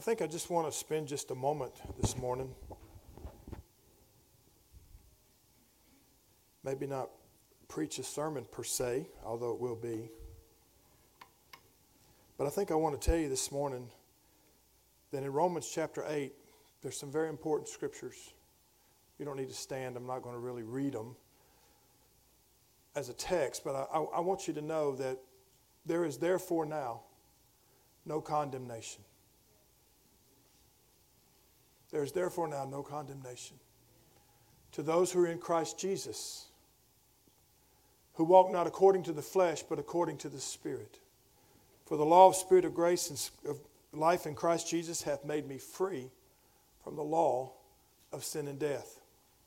I think I just want to spend just a moment this morning. Maybe not preach a sermon per se, although it will be. But I think I want to tell you this morning that in Romans chapter 8, there's some very important scriptures. You don't need to stand. I'm not going to really read them as a text, but I want you to know that there is therefore now no condemnation. There is therefore now no condemnation to those who are in Christ Jesus, who walk not according to the flesh, but according to the Spirit. For the law of Spirit of grace and of life in Christ Jesus hath made me free from the law of sin and death.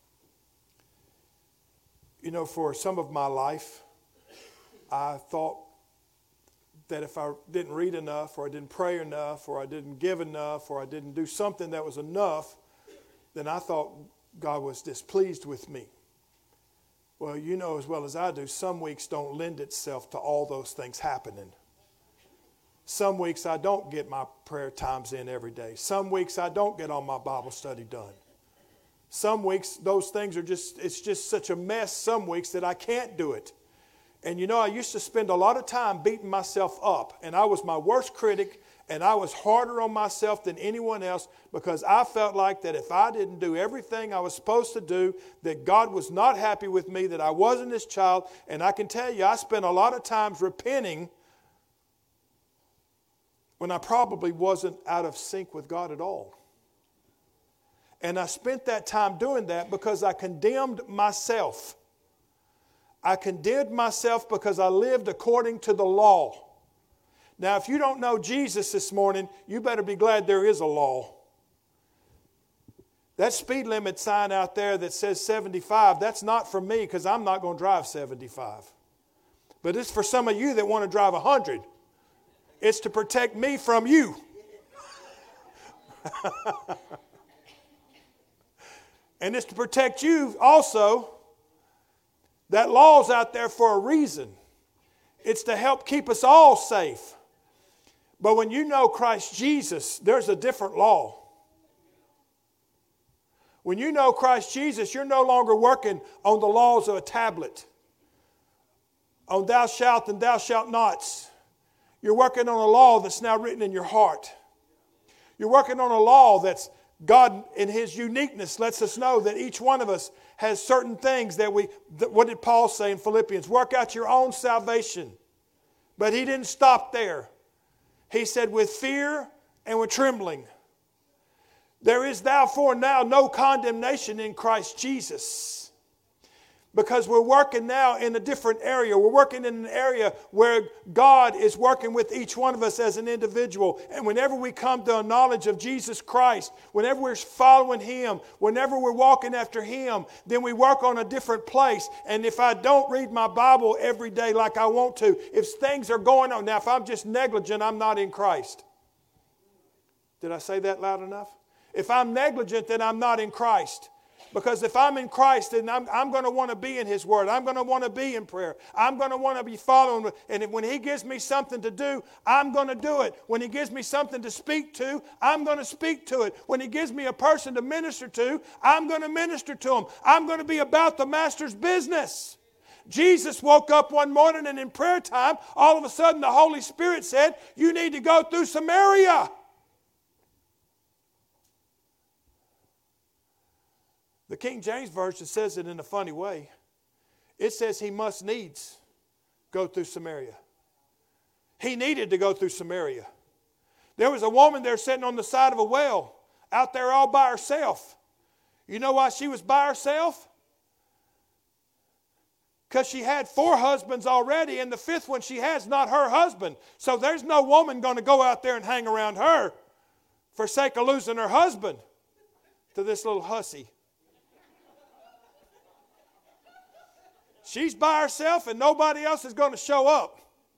You know, for some of my life, I thought that if I didn't read enough, or I didn't pray enough, or I didn't give enough, or I didn't do something that was enough, then I thought God was displeased with me. Well, you know as well as I do, some weeks don't lend itself to all those things happening. Some weeks I don't get my prayer times in every day. Some weeks I don't get all my Bible study done. Some weeks those things are it's just such a mess some weeks that I can't do it. And you know, I used to spend a lot of time beating myself up. And I was my worst critic, and I was harder on myself than anyone else, because I felt like that if I didn't do everything I was supposed to do, that God was not happy with me, that I wasn't His child. And I can tell you, I spent a lot of times repenting when I probably wasn't out of sync with God at all. And I spent that time doing that because I condemned myself. I condemned myself because I lived according to the law. Now, if you don't know Jesus this morning, you better be glad there is a law. That speed limit sign out there that says 75, that's not for me, because I'm not going to drive 75. But it's for some of you that want to drive 100. It's to protect me from you. And it's to protect you also. That law's out there for a reason. It's to help keep us all safe. But when you know Christ Jesus, there's a different law. When you know Christ Jesus, you're no longer working on the laws of a tablet, on thou shalt and thou shalt nots. You're working on a law that's now written in your heart. You're working on a law that's God in His uniqueness lets us know that each one of us has certain things what did Paul say in Philippians? Work out your own salvation. But he didn't stop there. He said, with fear and with trembling. There is therefore now no condemnation in Christ Jesus. Because we're working now in a different area. We're working in an area where God is working with each one of us as an individual. And whenever we come to a knowledge of Jesus Christ, whenever we're following Him, whenever we're walking after Him, then we work on a different place. And if I don't read my Bible every day like I want to, if things are going on, now if I'm just negligent, I'm not in Christ. Did I say that loud enough? If I'm negligent, then I'm not in Christ. Because if I'm in Christ, then I'm going to want to be in His Word. I'm going to want to be in prayer. I'm going to want to be following. And when He gives me something to do, I'm going to do it. When He gives me something to speak to, I'm going to speak to it. When He gives me a person to minister to, I'm going to minister to them. I'm going to be about the Master's business. Jesus woke up one morning, and in prayer time, all of a sudden the Holy Spirit said, you need to go through Samaria. The King James Version says it in a funny way. It says He must needs go through Samaria. He needed to go through Samaria. There was a woman there sitting on the side of a well, out there all by herself. You know why she was by herself? Because she had 4 husbands already, and the 5th one she has not her husband. So there's no woman going to go out there and hang around her for sake of losing her husband to this little hussy. She's by herself and nobody else is going to show up.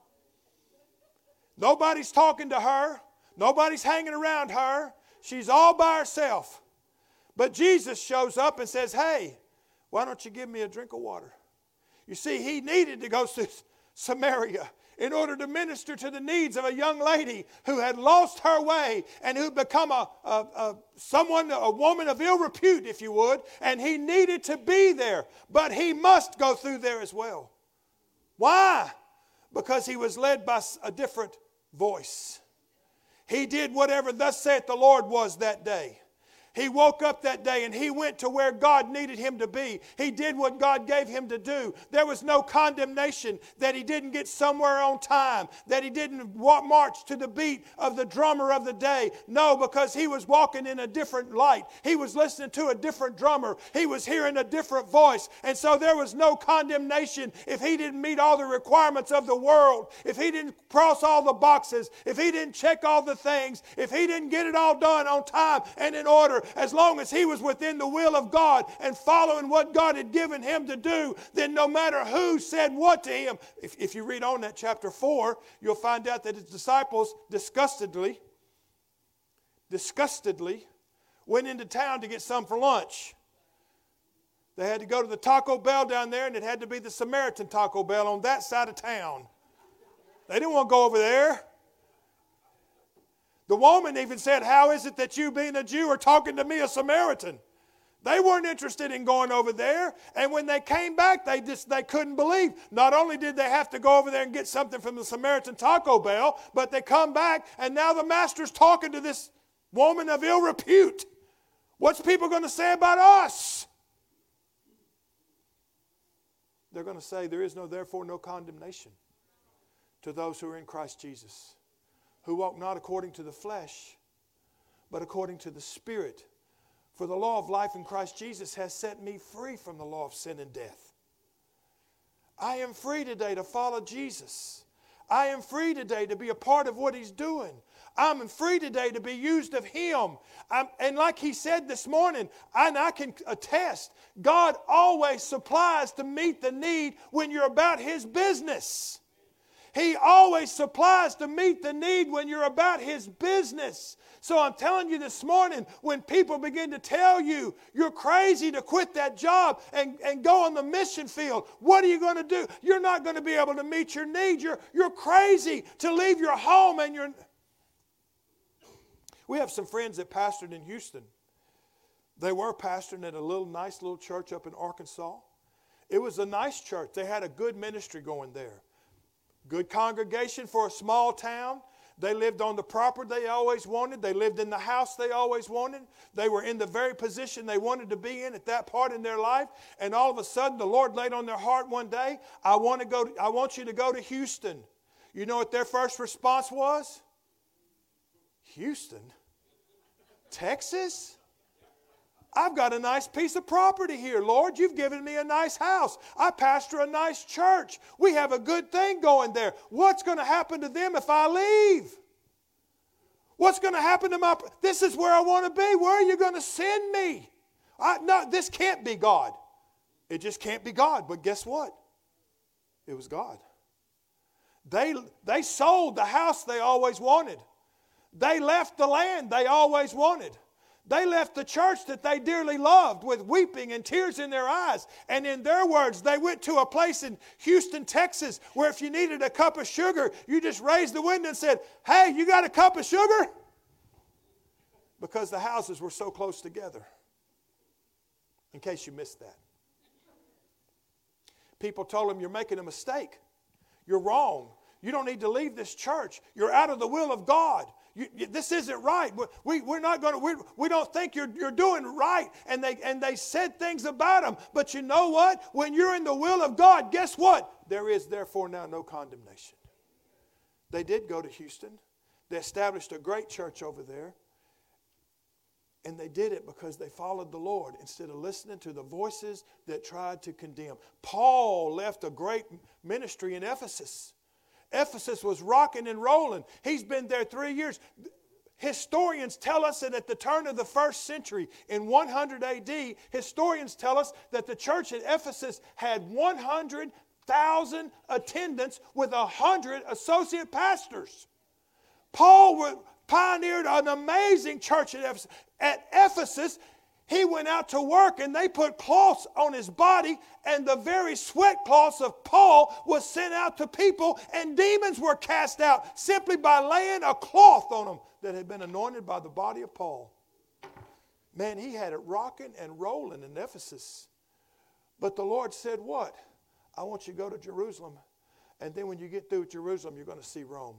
Nobody's talking to her. Nobody's hanging around her. She's all by herself. But Jesus shows up and says, hey, why don't you give me a drink of water? You see, He needed to go to Samaria. in order to minister to the needs of a young lady who had lost her way and who become a woman of ill repute, if you would, and he needed to be there, but he must go through there as well. Why? Because he was led by a different voice. He did whatever thus saith the Lord was that day. He woke up that day and he went to where God needed him to be. He did what God gave him to do. There was no condemnation that he didn't get somewhere on time, that he didn't march to the beat of the drummer of the day. No, because he was walking in a different light. He was listening to a different drummer. He was hearing a different voice. And so there was no condemnation if he didn't meet all the requirements of the world, if he didn't cross all the boxes, if he didn't check all the things, if he didn't get it all done on time and in order. As long as he was within the will of God and following what God had given him to do, then no matter who said what to him, if you read on that chapter 4, you'll find out that his disciples disgustedly went into town to get some for lunch. They had to go to the Taco Bell down there, and it had to be the Samaritan Taco Bell on that side of town. They didn't want to go over there. The woman even said, "How is it that you, being a Jew, are talking to me, a Samaritan?" They weren't interested in going over there. And when they came back, they couldn't believe. Not only did they have to go over there and get something from the Samaritan Taco Bell, but they come back, and now the master's talking to this woman of ill repute. What's people going to say about us? They're going to say, there is therefore no condemnation to those who are in Christ Jesus, who walk not according to the flesh, but according to the Spirit. For the law of life in Christ Jesus has set me free from the law of sin and death. I am free today to follow Jesus. I am free today to be a part of what He's doing. I'm free today to be used of Him. And like he said this morning, and I can attest, God always supplies to meet the need when you're about His business. He always supplies to meet the need when you're about His business. So I'm telling you this morning, when people begin to tell you you're crazy to quit that job and go on the mission field, what are you going to do? You're not going to be able to meet your need. You're crazy to leave your home and your... We have some friends that pastored in Houston. They were pastoring at a nice little church up in Arkansas. It was a nice church. They had a good ministry going there. Good congregation for a small town. They lived on the property they always wanted. They lived in the house they always wanted. They were in the very position they wanted to be in at that part in their life. And all of a sudden, the Lord laid on their heart one day, I want you to go to Houston. You know what their first response was? Houston? Texas? I've got a nice piece of property here, Lord. You've given me a nice house. I pastor a nice church. We have a good thing going there. What's going to happen to them if I leave? What's going to happen to this is where I want to be. Where are you going to send me? No, this can't be God. It just can't be God. But guess what? It was God. They sold the house they always wanted. They left the land they always wanted. They left the church that they dearly loved with weeping and tears in their eyes. And in their words, they went to a place in Houston, Texas, where if you needed a cup of sugar, you just raised the window and said, "Hey, you got a cup of sugar?" Because the houses were so close together. In case you missed that. People told them, "You're making a mistake. You're wrong. You don't need to leave this church. You're out of the will of God. This isn't right. We're not going to. We don't think you're doing right." And they said things about him. But you know what? When you're in the will of God, guess what? There is therefore now no condemnation. They did go to Houston. They established a great church over there. And they did it because they followed the Lord instead of listening to the voices that tried to condemn. Paul left a great ministry in Ephesus. Ephesus was rocking and rolling. He's been there 3 years. Historians tell us that at the turn of the first century, in 100 AD, historians tell us that the church at Ephesus had 100,000 attendants with 100 associate pastors. Paul pioneered an amazing church at Ephesus. At Ephesus, He went out to work and they put cloths on his body, and the very sweat cloths of Paul was sent out to people, and demons were cast out simply by laying a cloth on them that had been anointed by the body of Paul. Man, he had it rocking and rolling in Ephesus. But the Lord said, what? I want you to go to Jerusalem, and then when you get through Jerusalem, you're going to see Rome.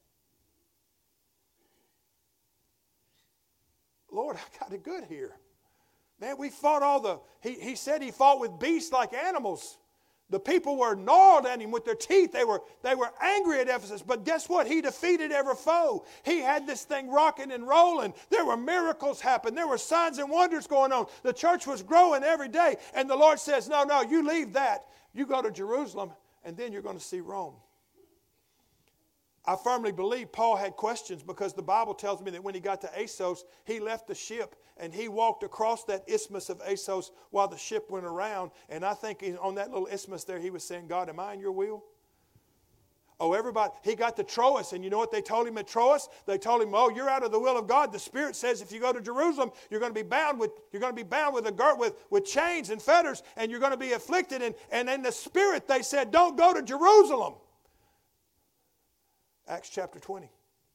Lord, I got it good here. Man, we fought he said he fought with beasts like animals. The people were gnawed at him with their teeth. They were angry at Ephesus. But guess what? He defeated every foe. He had this thing rocking and rolling. There were miracles happening. There were signs and wonders going on. The church was growing every day. And the Lord says, no, you leave that. You go to Jerusalem, and then you're going to see Rome. I firmly believe Paul had questions, because the Bible tells me that when he got to Assos, he left the ship and he walked across that isthmus of Assos while the ship went around. And I think on that little isthmus there, he was saying, God, am I in your will? Oh, everybody. He got to Troas, and you know what they told him at Troas? They told him, oh, you're out of the will of God. The Spirit says if you go to Jerusalem, you're going to be bound with chains and fetters, and you're going to be afflicted. And in the Spirit, they said, don't go to Jerusalem. Acts chapter 20.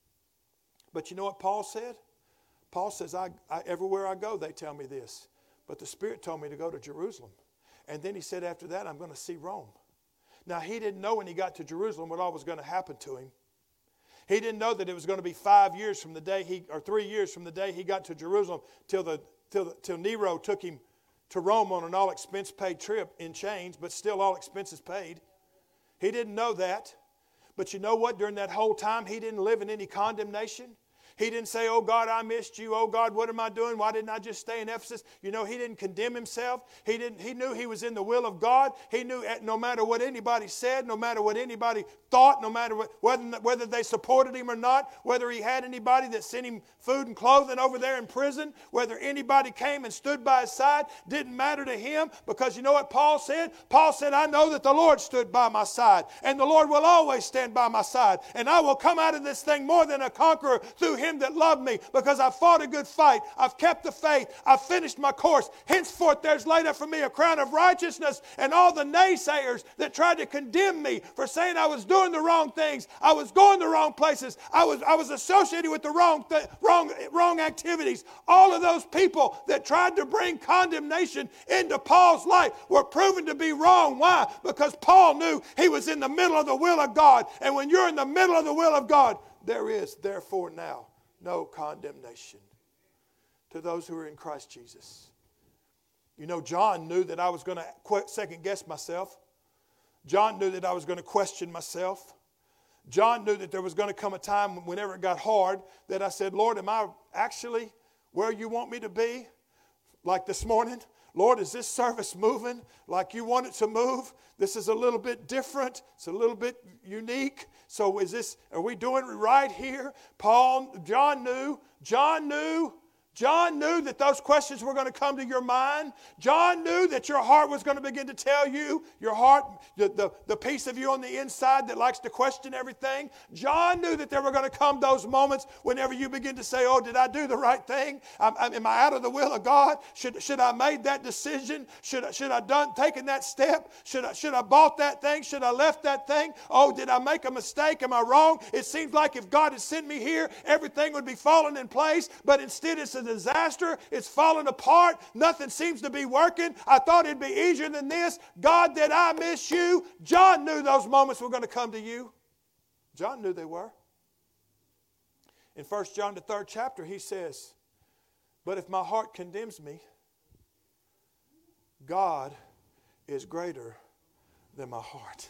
But you know what Paul said? Paul says, everywhere I go, they tell me this. But the Spirit told me to go to Jerusalem. And then he said, after that, I'm going to see Rome. Now, he didn't know when he got to Jerusalem what all was going to happen to him. He didn't know that it was going to be 5 years from the day 3 years from the day he got to Jerusalem till Nero took him to Rome on an all-expense-paid trip in chains, but still all expenses paid. He didn't know that. But you know what? During that whole time, he didn't live in any condemnation. He didn't say, oh, God, I missed you. Oh, God, what am I doing? Why didn't I just stay in Ephesus? You know, he didn't condemn himself. He knew he was in the will of God. He knew no matter what anybody said, no matter what anybody thought, no matter whether they supported him or not, whether he had anybody that sent him food and clothing over there in prison, whether anybody came and stood by his side, didn't matter to him, because you know what Paul said? Paul said, I know that the Lord stood by my side, and the Lord will always stand by my side, and I will come out of this thing more than a conqueror through him that loved me, because I fought a good fight. I've kept the faith. I've finished my course. Henceforth there's laid up for me a crown of righteousness, and all the naysayers that tried to condemn me for saying I was doing the wrong things, I was going the wrong places, I was associated with the wrong activities. All of those people that tried to bring condemnation into Paul's life were proven to be wrong. Why? Because Paul knew he was in the middle of the will of God, and when you're in the middle of the will of God, there is therefore now no condemnation to those who are in Christ Jesus. You know, John knew that I was going to second guess myself. John knew that I was going to question myself. John knew that there was going to come a time whenever it got hard that I said, Lord, am I actually where you want me to be? Like this morning, Lord, is this service moving like you want it to move? This is a little bit different. It's a little bit unique. So are we doing it right here? John knew that those questions were going to come to your mind. John knew that your heart was going to begin to tell you, your heart, the piece of you on the inside that likes to question everything. John knew that there were going to come those moments whenever you begin to say, oh, did I do the right thing? Am I out of the will of God? Should I made that decision? Should I taken that step? Should I bought that thing? Should I left that thing? Oh, did I make a mistake? Am I wrong? It seems like if God had sent me here, everything would be falling in place, but instead it's a disaster. It's falling apart. Nothing seems to be working. I thought it'd be easier than this. God, did I miss you? John knew those moments were going to come to you. John knew they were. In 1 John, the 3rd chapter, he says, but if my heart condemns me, God is greater than my heart.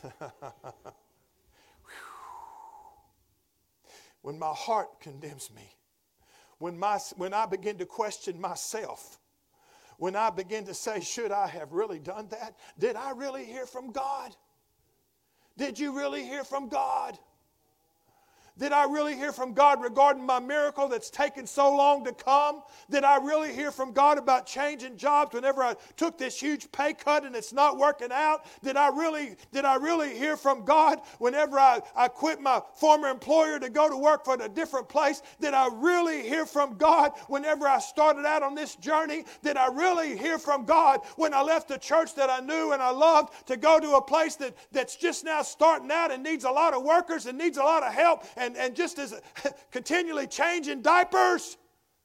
When my heart condemns me, when I begin to question myself, when I begin to say, should I have really done that? Did I really hear from God? Did you really hear from God? Did I really hear from God regarding my miracle that's taken so long to come? Did I really hear from God about changing jobs whenever I took this huge pay cut and it's not working out? Did I really hear from God whenever I quit my former employer to go to work for a different place? Did I really hear from God whenever I started out on this journey? Did I really hear from God when I left the church that I knew and I loved to go to a place that's just now starting out and needs a lot of workers and needs a lot of help and just is continually changing diapers?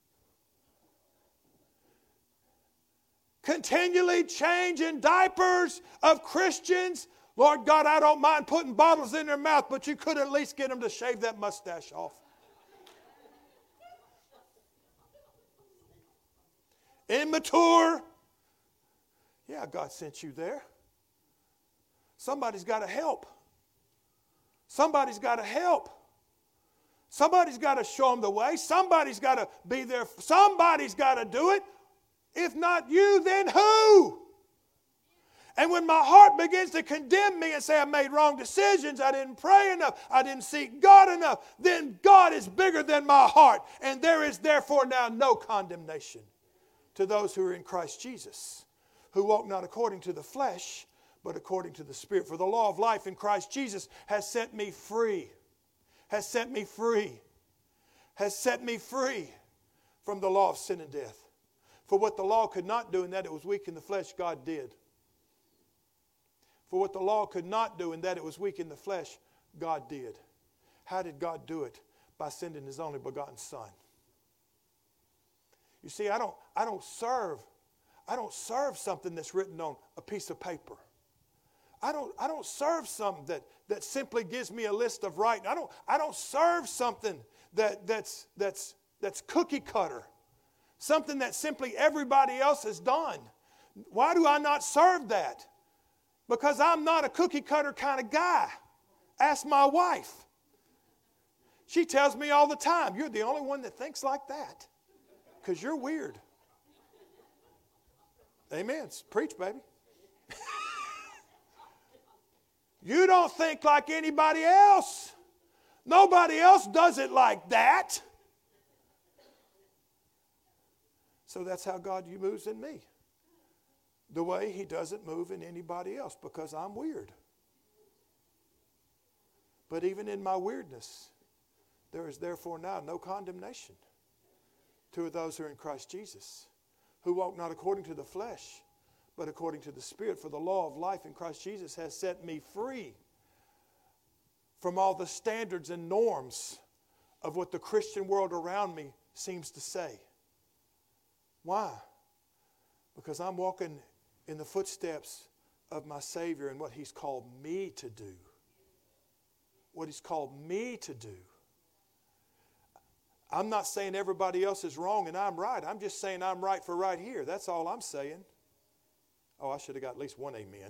Continually changing diapers of Christians. Lord God, I don't mind putting bottles in their mouth, but you could at least get them to shave that mustache off. Immature. Yeah, God sent you there. Somebody's got to help. Somebody's got to help. Somebody's got to show them the way. Somebody's got to be there. Somebody's got to do it. If not you, then who? And when my heart begins to condemn me and say I made wrong decisions, I didn't pray enough, I didn't seek God enough, then God is bigger than my heart. And there is therefore now no condemnation to those who are in Christ Jesus, who walk not according to the flesh, but according to the Spirit. For the law of life in Christ Jesus has set me free. Has set me free. Has set me free from the law of sin and death. For what the law could not do in that it was weak in the flesh, God did. For what the law could not do in that it was weak in the flesh, God did. How did God do it? By sending His only begotten Son. You see, I don't serve something that's written on a piece of paper. I don't serve something that simply gives me a list of right. I don't serve something that's cookie cutter. Something that simply everybody else has done. Why do I not serve that? Because I'm not a cookie cutter kind of guy. Ask my wife. She tells me all the time, you're the only one that thinks like that. Because you're weird. Amen. Preach, baby. You don't think like anybody else. Nobody else does it like that. So that's how God moves in me. The way He doesn't move in anybody else, because I'm weird. But even in my weirdness, there is therefore now no condemnation to those who are in Christ Jesus, who walk not according to the flesh, but according to the Spirit. For the law of life in Christ Jesus has set me free from all the standards and norms of what the Christian world around me seems to say. Why? Because I'm walking in the footsteps of my Savior and what He's called me to do. What He's called me to do. I'm not saying everybody else is wrong and I'm right. I'm just saying I'm right for right here. That's all I'm saying. Oh, I should have got at least one amen.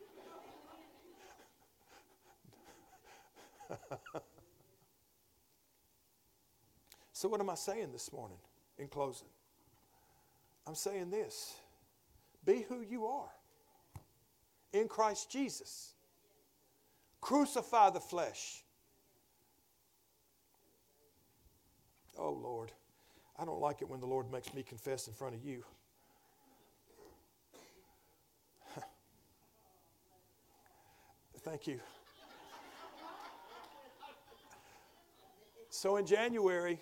So what am I saying this morning in closing? I'm saying this. Be who you are in Christ Jesus. Crucify the flesh. Oh, Lord, I don't like it when the Lord makes me confess in front of you. Thank you. So in January,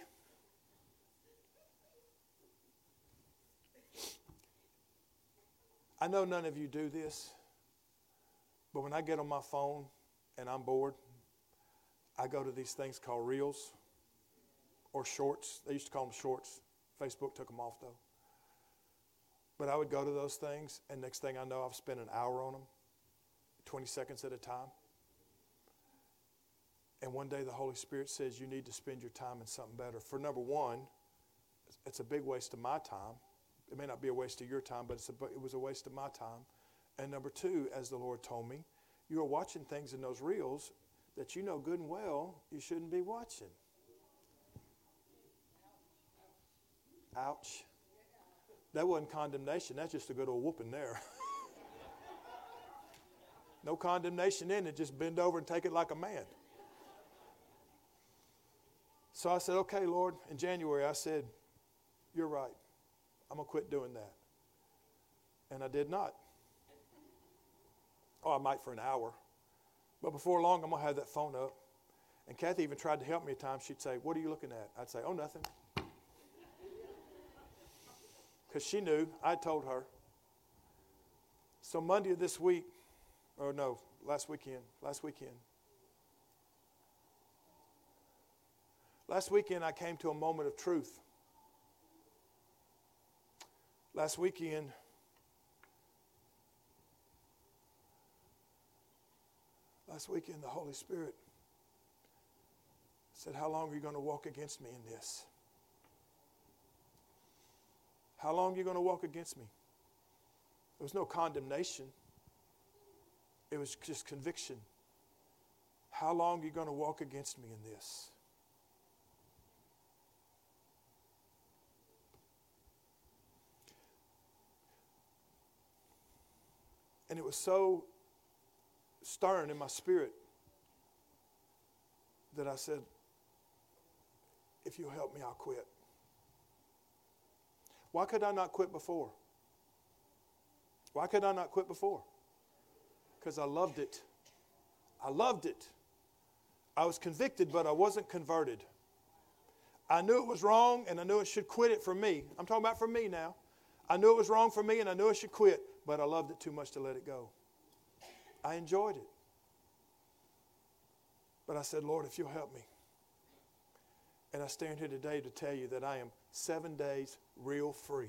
I know none of you do this, but when I get on my phone and I'm bored, I go to these things called Reels or Shorts. They used to call them Shorts. Facebook took them off, though. But I would go to those things, and next thing I know, I've spent an hour on them, 20 seconds at a time. And one day the Holy Spirit says you need to spend your time in something better. For number one, it's a big waste of my time. It may not be a waste of your time, but it was a waste of my time. And number two, as the Lord told me, you are watching things in those reels that you know good and well you shouldn't be watching. Ouch. That wasn't condemnation. That's just a good old whooping there. No condemnation in it. Just bend over and take it like a man. So I said, okay, Lord, in January, I said, you're right. I'm going to quit doing that. And I did not. Oh, I might for an hour. But before long, I'm going to have that phone up. And Kathy even tried to help me at times. She'd say, what are you looking at? I'd say, oh, nothing. Because she knew. I told her. So Monday of this week, or no, last weekend. Last weekend, I came to a moment of truth. Last weekend, the Holy Spirit said, how long are you going to walk against me in this? How long are you going to walk against me? There was no condemnation. It was just conviction. How long are you going to walk against me in this? And it was so stirring in my spirit that I said, if you'll help me, I'll quit. Why could I not quit before? Why could I not quit before? Because I loved it. I loved it. I was convicted, but I wasn't converted. I knew it was wrong, and I knew I should quit it for me. I'm talking about for me now. I knew it was wrong for me, and I knew I should quit, but I loved it too much to let it go. I enjoyed it. But I said, Lord, if you'll help me. And I stand here today to tell you that I am 7 days real free.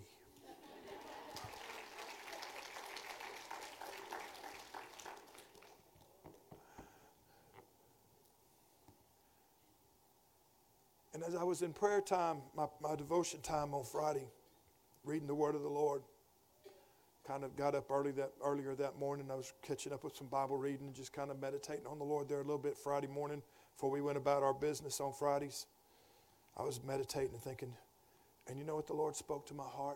And as I was in prayer time, my devotion time on Friday, reading the Word of the Lord, kind of got up earlier that morning. I was catching up with some Bible reading and just kind of meditating on the Lord there a little bit Friday morning before we went about our business on Fridays. I was meditating and thinking, and you know what the Lord spoke to my heart?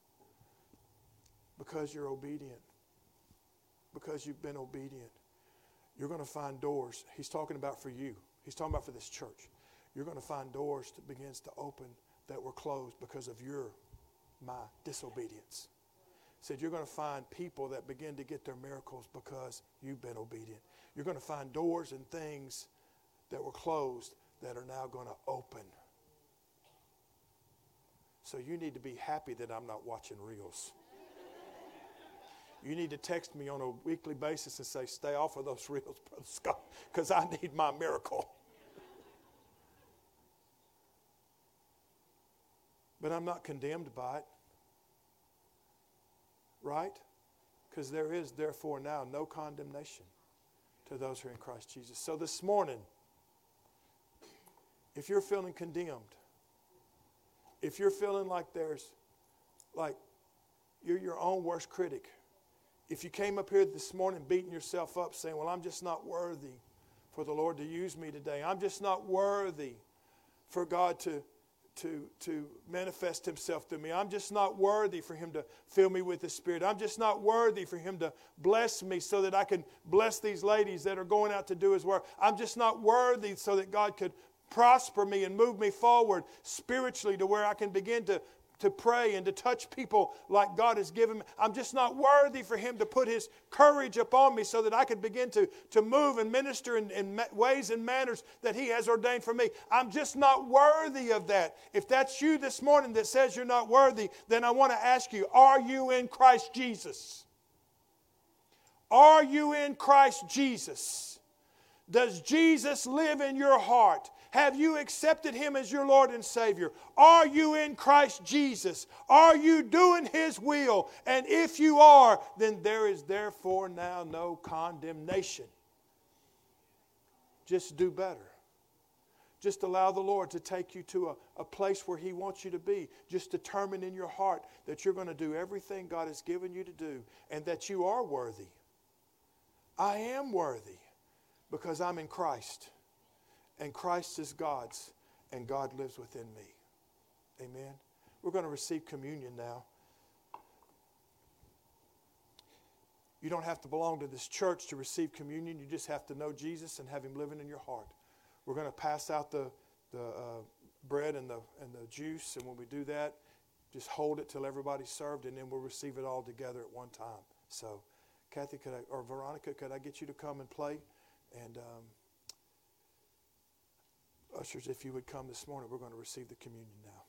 Because you're obedient, because you've been obedient, you're going to find doors. He's talking about for you. He's talking about for this church. You're going to find doors that begins to open that were closed because of my disobedience. He said, you're going to find people that begin to get their miracles because you've been obedient. You're going to find doors and things that were closed that are now going to open. So you need to be happy that I'm not watching reels. You need to text me on a weekly basis and say, stay off of those reels, Brother Scott, because I need my miracle. But I'm not condemned by it. Right? Because there is, therefore, now no condemnation to those who are in Christ Jesus. So this morning, if you're feeling condemned, if you're feeling like you're your own worst critic, if you came up here this morning beating yourself up saying, well, I'm just not worthy for the Lord to use me today. I'm just not worthy for God to manifest himself to me. I'm just not worthy for him to fill me with his Spirit. I'm just not worthy for him to bless me so that I can bless these ladies that are going out to do his work. I'm just not worthy so that God could prosper me and move me forward spiritually to where I can begin to pray and to touch people like God has given me. I'm just not worthy for him to put his courage upon me so that I could begin to move and minister in ways and manners that he has ordained for me. I'm just not worthy of that. If that's you this morning that says you're not worthy, then I want to ask you, are you in Christ Jesus? Are you in Christ Jesus? Does Jesus live in your heart? Have you accepted him as your Lord and Savior? Are you in Christ Jesus? Are you doing his will? And if you are, then there is therefore now no condemnation. Just do better. Just allow the Lord to take you to a place where he wants you to be. Just determine in your heart that you're going to do everything God has given you to do and that you are worthy. I am worthy because I'm in Christ. And Christ is God's, and God lives within me. Amen. We're going to receive communion now. You don't have to belong to this church to receive communion. You just have to know Jesus and have him living in your heart. We're going to pass out the bread and the juice, and when we do that, just hold it till everybody's served, and then we'll receive it all together at one time. So, Kathy, or Veronica, could I get you to come and play? And ushers, if you would come this morning, we're going to receive the communion now.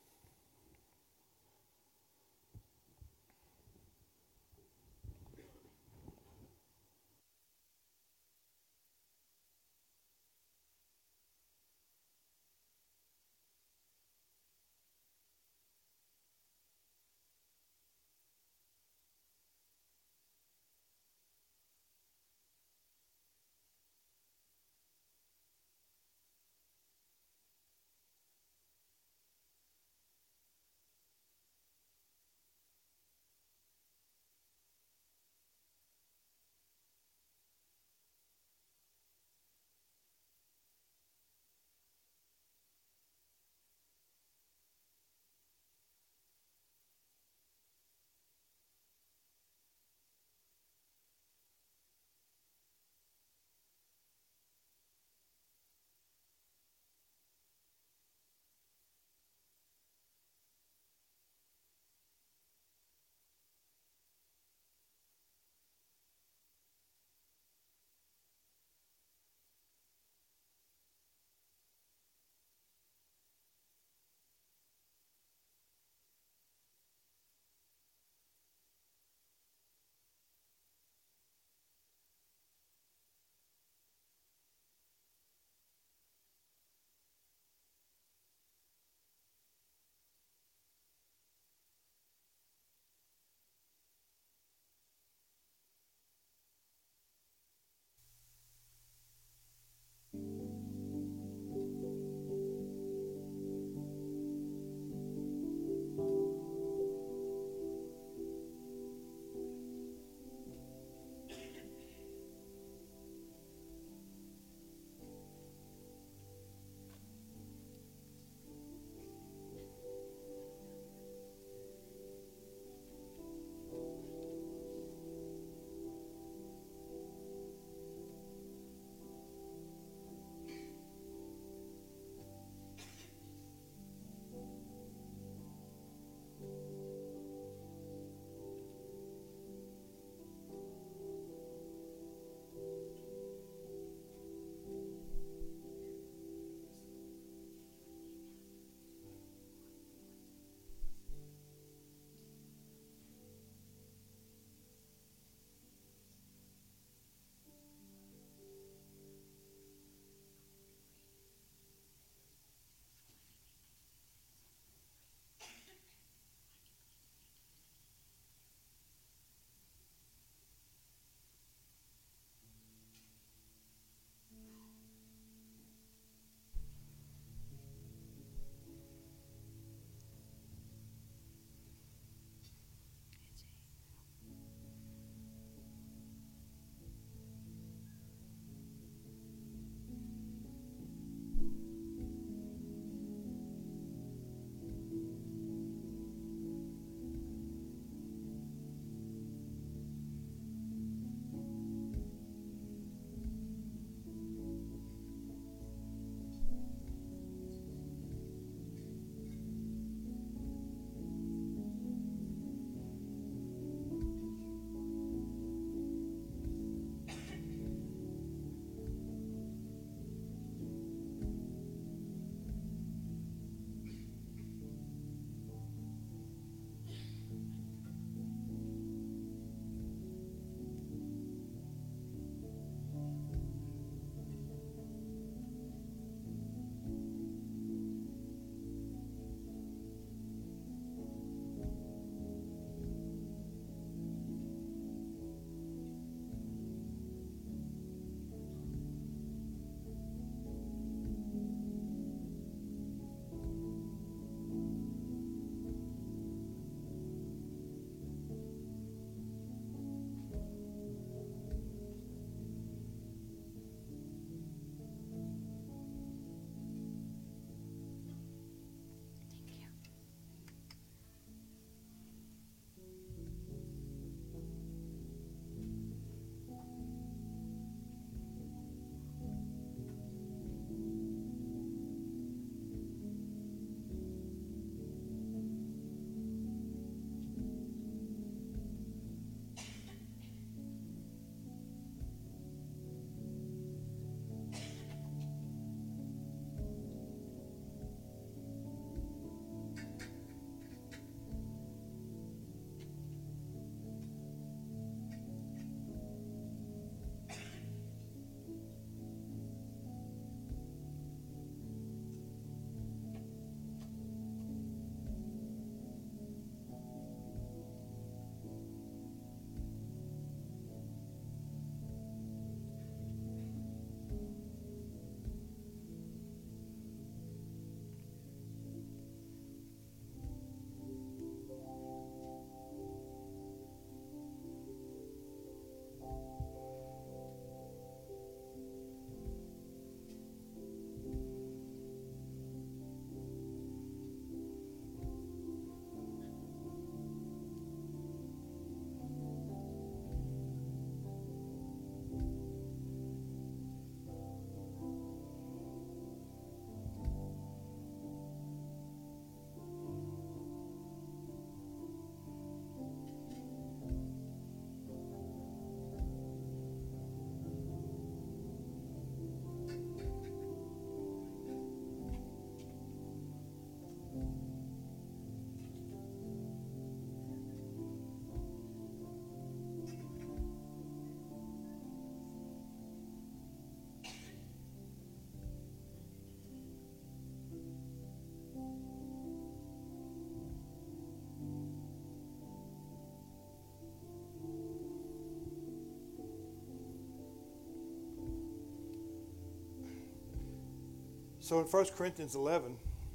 So in 1 Corinthians 11,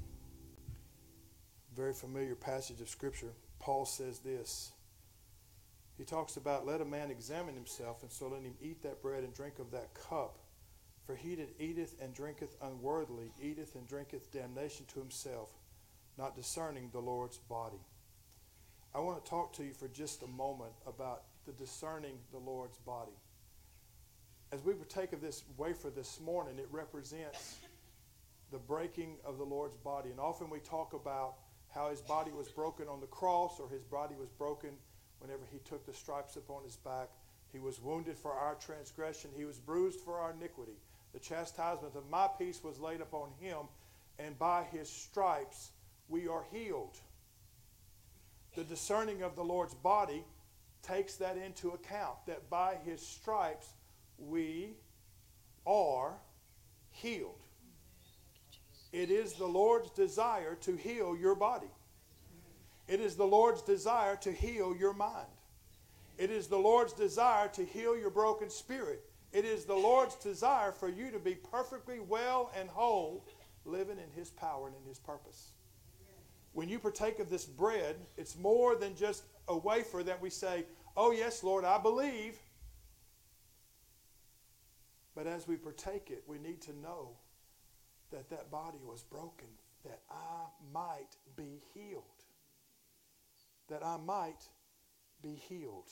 very familiar passage of Scripture, Paul says this. He talks about, let a man examine himself, and so let him eat that bread and drink of that cup. For he that eateth and drinketh unworthily eateth and drinketh damnation to himself, not discerning the Lord's body. I want to talk to you for just a moment about the discerning the Lord's body. As we partake of this wafer this morning, it represents the breaking of the Lord's body. And often we talk about how his body was broken on the cross, or his body was broken whenever he took the stripes upon his back. He was wounded for our transgression. He was bruised for our iniquity. The chastisement of my peace was laid upon him, and by his stripes we are healed. The discerning of the Lord's body takes that into account, that by his stripes we are healed. It is the Lord's desire to heal your body. It is the Lord's desire to heal your mind. It is the Lord's desire to heal your broken spirit. It is the Lord's desire for you to be perfectly well and whole, living in his power and in his purpose. When you partake of this bread, it's more than just a wafer that we say, oh yes, Lord, I believe. But as we partake it, we need to know that that body was broken, that I might be healed. That I might be healed.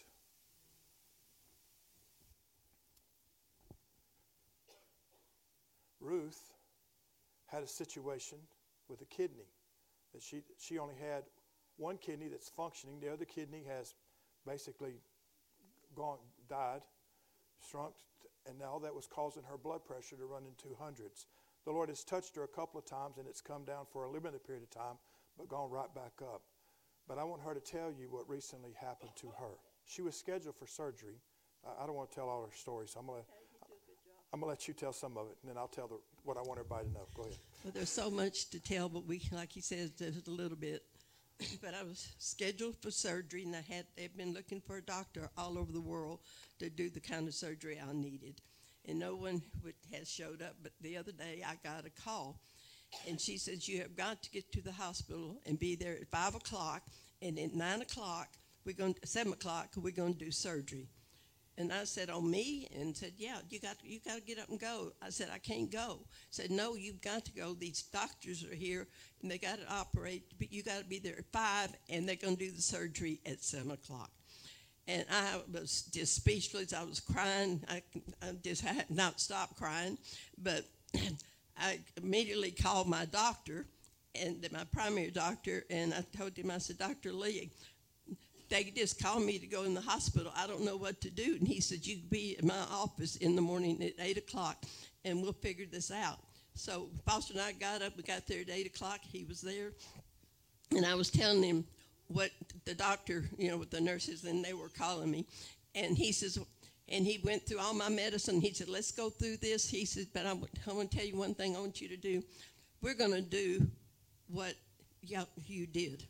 Ruth had a situation with a kidney. That she only had one kidney that's functioning. The other kidney has basically died, shrunk, and now that was causing her blood pressure to run into hundreds. The Lord has touched her a couple of times, and it's come down for a limited period of time, but gone right back up. But I want her to tell you what recently happened to her. She was scheduled for surgery. I don't want to tell all her story, so I'm going to let you tell some of it, and then I'll tell what I want everybody to know. Go ahead. Well, there's so much to tell, but we, like he says, just a little bit. But I was scheduled for surgery, and they've been looking for a doctor all over the world to do the kind of surgery I needed. And no one has showed up, but the other day I got a call, and she says, you have got to get to the hospital and be there at 5 o'clock, and at 9 o'clock, 7 o'clock, we're going to do surgery. And I said, on me? And said, yeah, you got to get up and go. I said, I can't go. Said, no, you've got to go. These doctors are here, and they got to operate. But you got to be there at 5, and they're going to do the surgery at 7 o'clock. And I was just speechless. I was crying. I just had not stopped crying. But I immediately called my doctor, and my primary doctor, and I told him, I said, Dr. Lee, they just called me to go in the hospital. I don't know what to do. And he said, you can be in my office in the morning at 8 o'clock, and we'll figure this out. So Foster and I got up. We got there at 8 o'clock. He was there. And I was telling him what the doctor, with the nurses, and they were calling me. And he says, and he went through all my medicine. He said, let's go through this. He said, but I want to tell you one thing I want you to do. We're going to do what you did,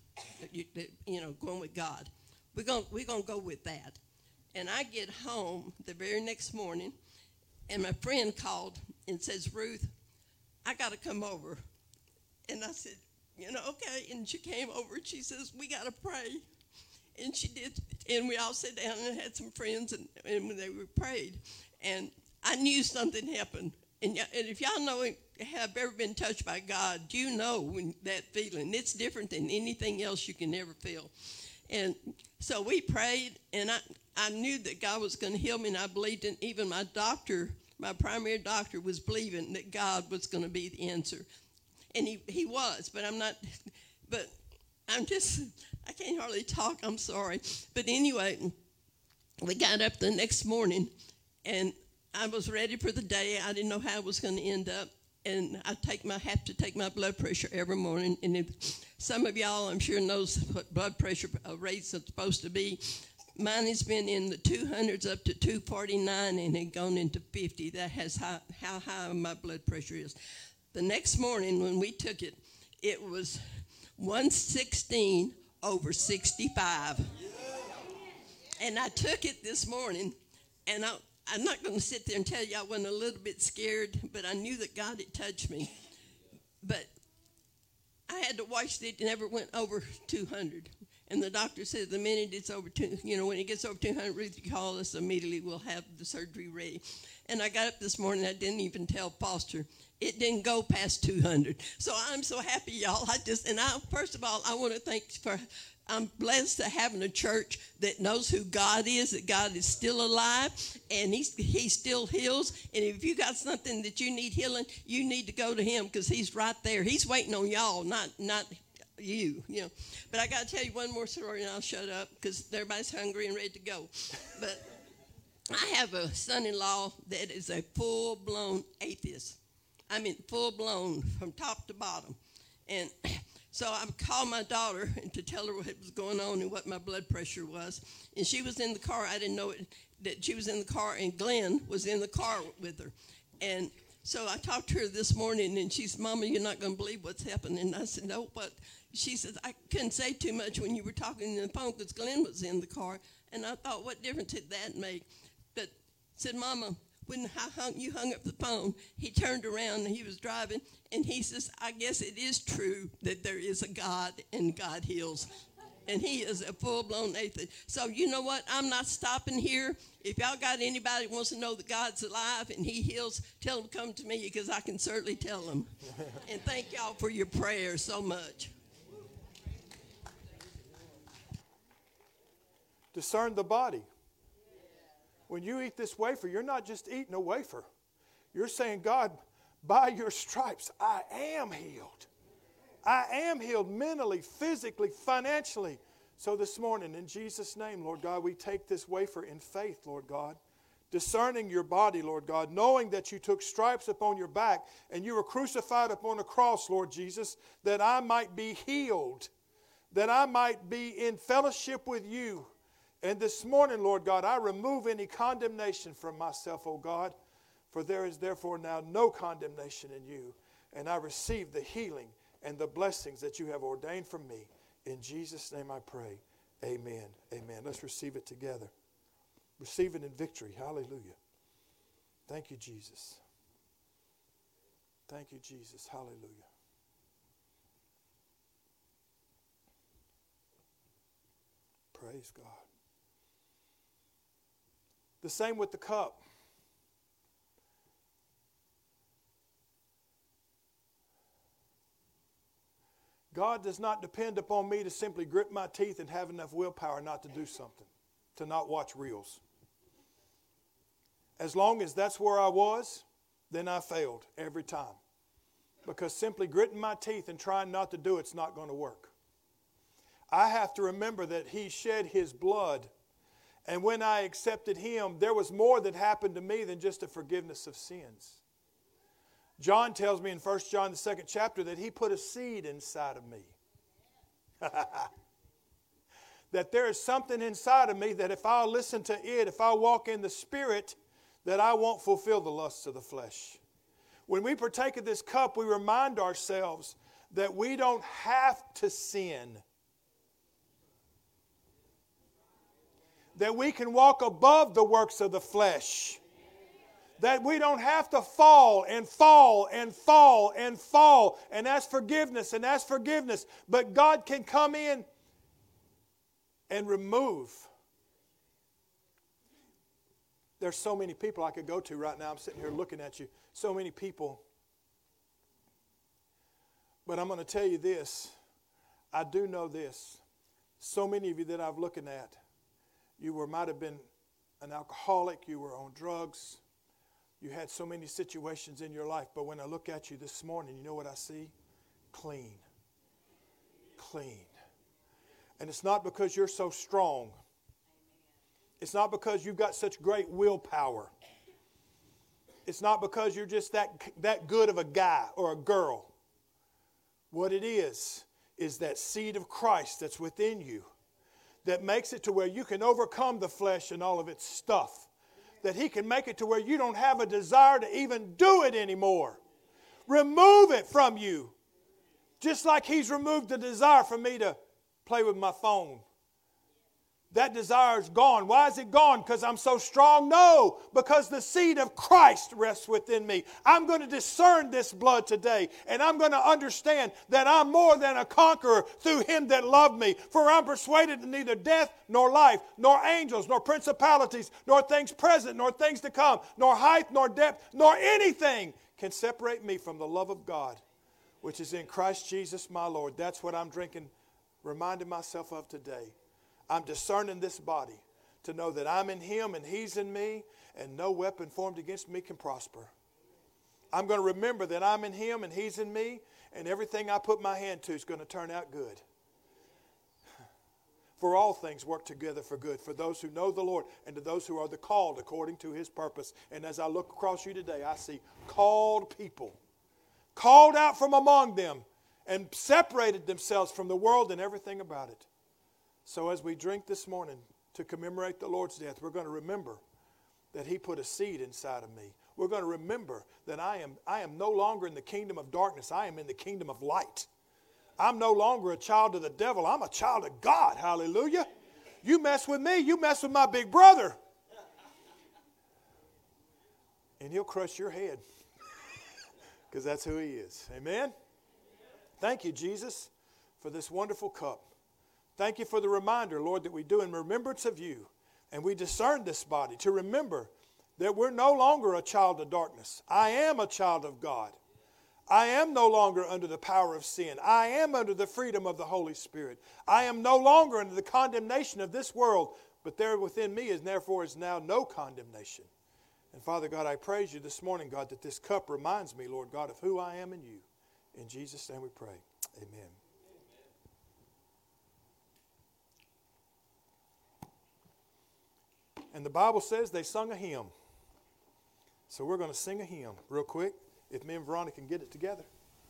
going with God. We're going to go with that. And I get home the very next morning, and my friend called and says, Ruth, I got to come over. And I said, okay. And she came over, and she says, we got to pray. And she did. And we all sat down and had some friends, and when they were prayed. And I knew something happened. And if y'all have ever been touched by God, you know when that feeling. It's different than anything else you can ever feel. And so we prayed, and I knew that God was going to heal me, and I believed in even my doctor, my primary doctor, was believing that God was going to be the answer. And he was, but I can't hardly talk, I'm sorry. But anyway, we got up the next morning, and I was ready for the day. I didn't know how it was going to end up. And I have to take my blood pressure every morning. And if some of y'all, I'm sure, knows what blood pressure rates are supposed to be. Mine has been in the 200s up to 249 and had gone into 50. That has how high my blood pressure is. The next morning when we took it, it was 116/65. And I took it this morning, and I'm not going to sit there and tell you I wasn't a little bit scared, but I knew that God had touched me. But I had to watch it. It never went over 200. And the doctor said the minute it's over when it gets over 200, Ruth, you call us immediately. We'll have the surgery ready. And I got up this morning. I didn't even tell Foster. It didn't go past 200. So I'm so happy, y'all. First of all, I want to thank I'm blessed to having a church that knows who God is, that God is still alive, and he still heals. And if you got something that you need healing, you need to go to him because he's right there. He's waiting on y'all, not you. But I got to tell you one more story, and I'll shut up because everybody's hungry and ready to go. But I have a son-in-law that is a full-blown atheist. I mean, full-blown from top to bottom. And so I called my daughter to tell her what was going on and what my blood pressure was. And she was in the car. I didn't know that she was in the car, and Glenn was in the car with her. And so I talked to her this morning, and she said, Mama, you're not going to believe what's happening. And I said, no, what? She said, I couldn't say too much when you were talking on the phone because Glenn was in the car. And I thought, what difference did that make? But said, Mama, when you hung up the phone, he turned around and he was driving, and he says, I guess it is true that there is a God and God heals. And he is a full-blown atheist. So you know what? I'm not stopping here. If y'all got anybody that wants to know that God's alive and he heals, tell them to come to me because I can certainly tell them. And thank y'all for your prayers so much. Discern the body. When you eat this wafer, you're not just eating a wafer. You're saying, God, by your stripes, I am healed. I am healed mentally, physically, financially. So this morning, in Jesus' name, Lord God, we take this wafer in faith, Lord God, discerning your body, Lord God, knowing that you took stripes upon your back and you were crucified upon a cross, Lord Jesus, that I might be healed, that I might be in fellowship with you. And this morning, Lord God, I remove any condemnation from myself, O God, for there is therefore now no condemnation in you. And I receive the healing and the blessings that you have ordained for me. In Jesus' name I pray. Amen. Amen. Let's receive it together. Receive it in victory. Hallelujah. Thank you, Jesus. Thank you, Jesus. Hallelujah. Praise God. The same with the cup. God does not depend upon me to simply grit my teeth and have enough willpower not to do something, to not watch reels. As long as that's where I was, then I failed every time. Because simply gritting my teeth and trying not to do it's not going to work. I have to remember that he shed his blood. And when I accepted him, there was more that happened to me than just a forgiveness of sins. John tells me in 1 John, the 2nd chapter, that he put a seed inside of me. That there is something inside of me that if I'll listen to it, if I walk in the Spirit, that I won't fulfill the lusts of the flesh. When we partake of this cup, we remind ourselves that we don't have to sin. That we can walk above the works of the flesh. That we don't have to fall and fall and fall and fall and ask forgiveness and ask forgiveness. But God can come in and remove. There's so many people I could go to right now. I'm sitting here looking at you. So many people. But I'm going to tell you this. I do know this. So many of you that I've looking at, you might have been an alcoholic, you were on drugs, you had so many situations in your life, but when I look at you this morning, you know what I see? Clean. Clean. And it's not because you're so strong. It's not because you've got such great willpower. It's not because you're just that good of a guy or a girl. What it is that seed of Christ that's within you that makes it to where you can overcome the flesh and all of its stuff. That he can make it to where you don't have a desire to even do it anymore. Remove it from you. Just like he's removed the desire for me to play with my phone. that desire is gone. Why is it gone? Because I'm so strong? No, because the seed of Christ rests within me. I'm going to discern this blood today, and I'm going to understand that I'm more than a conqueror through him that loved me. For I'm persuaded that neither death, nor life, nor angels, nor principalities, nor things present, nor things to come, nor height, nor depth, nor anything can separate me from the love of God, which is in Christ Jesus my Lord. That's what I'm drinking, reminding myself of today. I'm discerning this body to know that I'm in him and he's in me, and no weapon formed against me can prosper. I'm going to remember that I'm in him and he's in me, and everything I put my hand to is going to turn out good. For all things work together for good, for those who know the Lord and to those who are the called according to his purpose. And as I look across you today, I see called people, called out from among them and separated themselves from the world and everything about it. So as we drink this morning to commemorate the Lord's death, we're going to remember that he put a seed inside of me. We're going to remember that I am no longer in the kingdom of darkness. I am in the kingdom of light. I'm no longer a child of the devil. I'm a child of God. Hallelujah. You mess with me, you mess with my big brother, and he'll crush your head, because that's who he is. Amen? Thank you, Jesus, for this wonderful cup. Thank you for the reminder, Lord, that we do in remembrance of you. And we discern this body to remember that we're no longer a child of darkness. I am a child of God. I am no longer under the power of sin. I am under the freedom of the Holy Spirit. I am no longer under the condemnation of this world, but there within me is therefore is now no condemnation. And Father God, I praise you this morning, God, that this cup reminds me, Lord God, of who I am in you. In Jesus' name we pray. Amen. And the Bible says they sung a hymn. So we're going to sing a hymn real quick, if me and Veronica can get it together.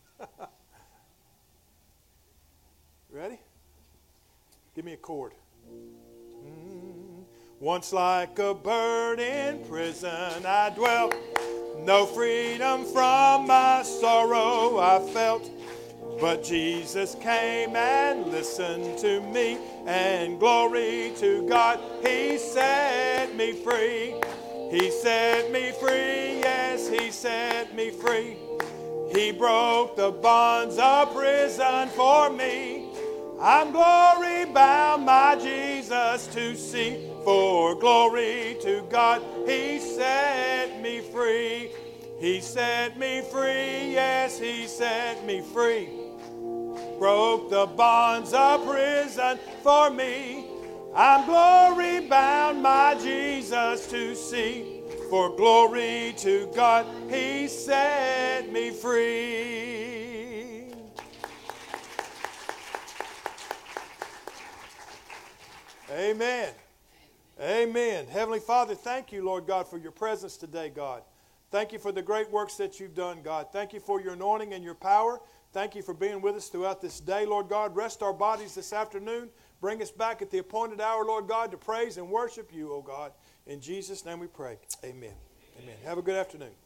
Ready? Give me a chord. Once like a bird in prison I dwelt, no freedom from my sorrow I felt. But Jesus came and listened to me, and glory to God, he set me free. He set me free, yes, he set me free. He broke the bonds of prison for me. I'm glory bound, my Jesus to see. For glory to God, he set me free. He set me free, yes, he set me free. Broke the bonds of prison for me. I'm glory bound, my Jesus to see. For glory to God, he set me free. Amen. Amen. Heavenly Father, thank you, Lord God, for your presence today, God. Thank you for the great works that you've done, God. Thank you for your anointing and your power. Thank you for being with us throughout this day, Lord God. Rest our bodies this afternoon. Bring us back at the appointed hour, Lord God, to praise and worship you, O God. In Jesus' name we pray. Amen. Amen. Have a good afternoon.